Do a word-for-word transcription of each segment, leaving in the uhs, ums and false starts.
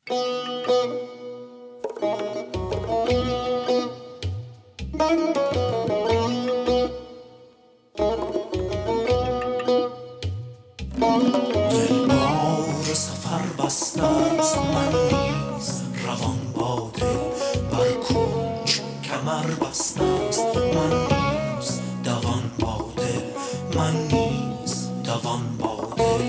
دلبار سفر بسته است، من نیز روان با دل بر کوچ کمر بسته است، من نیز دوان با دل، من نیز دوان با دل.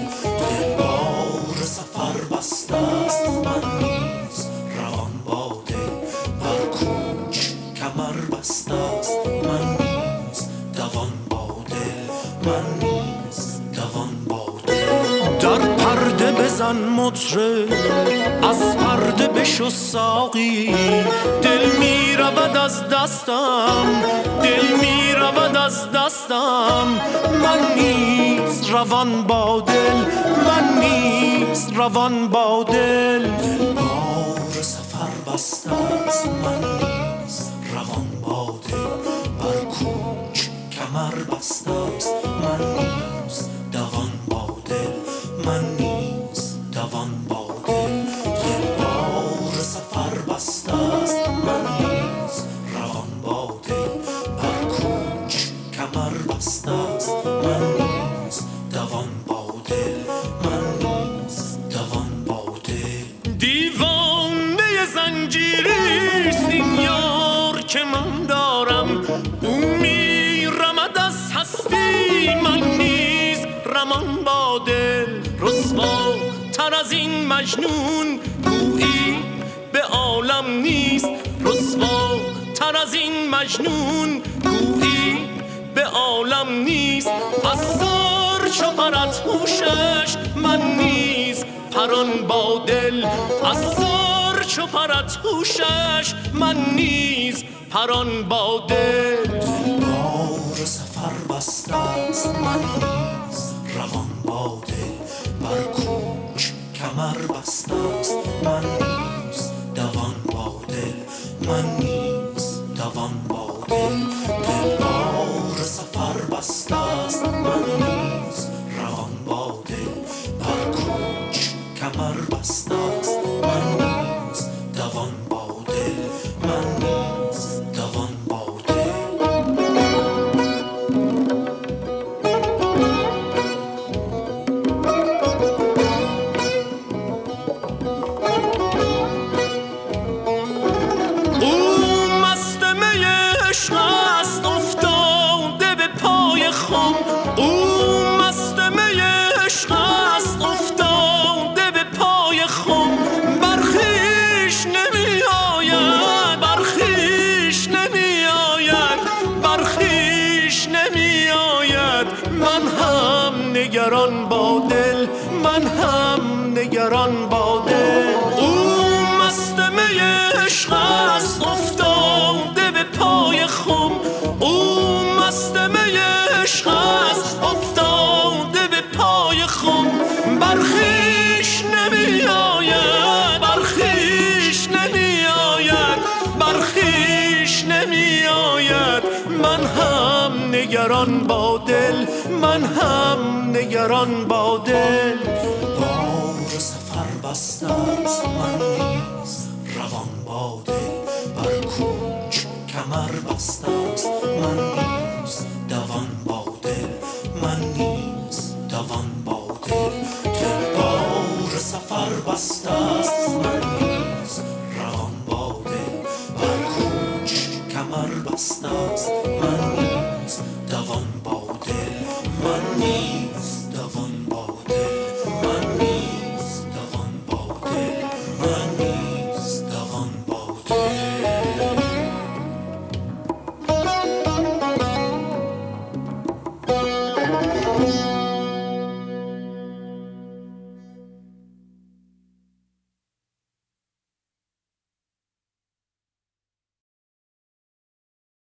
دلبار سفر بسته است، من نیز روان با دل بر کوچ کمر بسته است، من نیز دوان با دل، من نیز دوان با دل. در پرده بزن مطرب، از پرده بشو ساقی، دل می رود از دستم، دل می رود از دستم، من نیز روان با دل، من نیز روان با دل. دلبار سفر بسته است، من نیز روان با دل بر کوچ کمر بسته است، من نیز دوان با دل، من نیز دوان با دل. دلبار سفر بسته است، من نیز روان با دل بر کوچ کمر بسته است، من نیز دوان با دل، من نیز دوان با دل. دیوانه زنجیریست این یار که من دارم، او می رمد از هستی، من نیز رمان با دل. رسوا تر از این مجنون گویی به عالم نیست، رسوا تر از این مجنون گویی به عالم نیست. از سر چو پرد هوشش، من نیز پران با دل، از سر چو پرد هوشش، من نیز پران با دل. دلبار سفر بسته است، من نیز روان با دل بر کوچ کمر بسته است، من نیز دوان با دل، من نیز دوان با دل. دلبار سفر بسته است، من نیز روان با دل بر کوچ کمر بسته است، من نیز دوان با دل، من نیز دوان با دل. نگران با دل، من هم نگران با دل. او مست می عشق است افتاده به پای خم، او مست می عشق است افتاده به پای خم. برخیش نمی آید، برخیش نمی آید، برخیش نمی آید. من هم نگران با دل، من هم نگران با دل. بار سفر بسته است، من نیز روان با دل بر کوچ کمر بسته است، من نیز دوان با دل، من نیز دوان با دل. دلبار سفر بسته است، من نیز روان با دل بر کوچ کمر بسته است، من نیز دوان با دل، من نیز